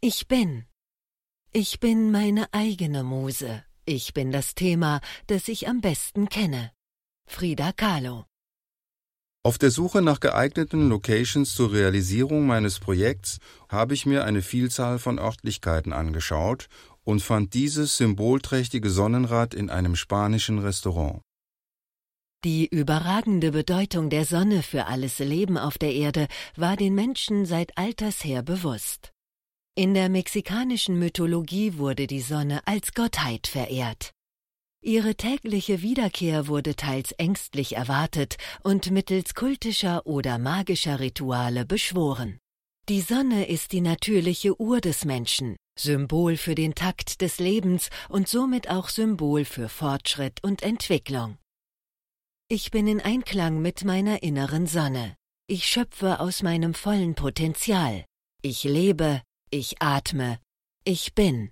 Ich bin. Ich bin meine eigene Muse. Ich bin das Thema, das ich am besten kenne. Frida Kahlo. Auf der Suche nach geeigneten Locations zur Realisierung meines Projekts habe ich mir eine Vielzahl von Örtlichkeiten angeschaut und fand dieses symbolträchtige Sonnenrad in einem spanischen Restaurant. Die überragende Bedeutung der Sonne für alles Leben auf der Erde war den Menschen seit alters her bewusst. In der mexikanischen Mythologie wurde die Sonne als Gottheit verehrt. Ihre tägliche Wiederkehr wurde teils ängstlich erwartet und mittels kultischer oder magischer Rituale beschworen. Die Sonne ist die natürliche Uhr des Menschen, Symbol für den Takt des Lebens und somit auch Symbol für Fortschritt und Entwicklung. Ich bin in Einklang mit meiner inneren Sonne. Ich schöpfe aus meinem vollen Potenzial. Ich lebe, ich atme, ich bin.